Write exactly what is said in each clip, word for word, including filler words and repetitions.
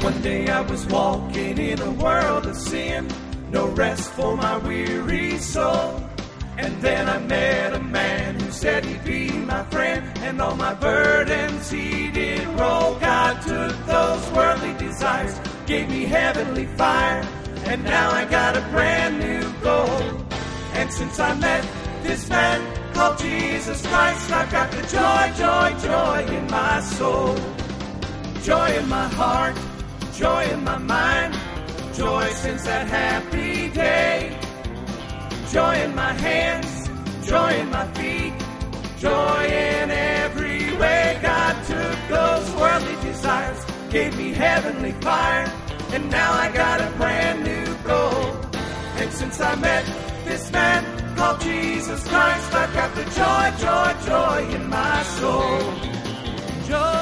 One day I was walking in a world of sin, no rest for my weary soul. And then I met a man who said he'd be my friend, and all my burdens he did roll. God took those worldly desires, gave me heavenly fire, and now I got a brand new goal. And since I met this man called Jesus Christ, I've got the joy, joy, joy in my soul. Joy in my heart, joy in my mind, joy since that happy day. Joy in my hands, joy in my feet, joy in every way. God took those worldly desires, gave me heavenly fire, and now I got a brand new goal. And since I met this man called Jesus Christ, I've got the joy, joy, joy in my soul. Joy,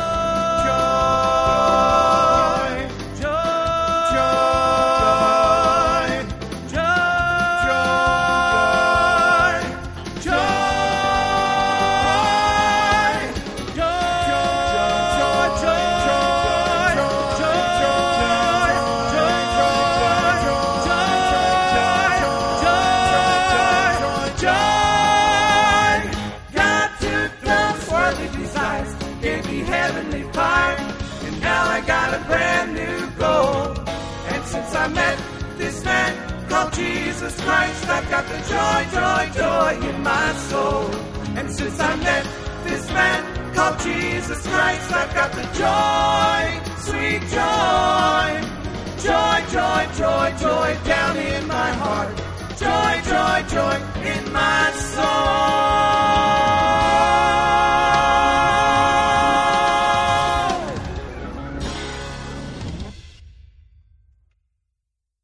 joy, joy, joy, joy, joy, heavenly fire, and now I got a brand new goal. And since I met this man called Jesus Christ, I've got the joy, joy, joy in my soul. And since I met this man called Jesus Christ, I've got the joy, sweet joy, joy, joy, joy, joy down in my heart, joy, joy, joy in my soul.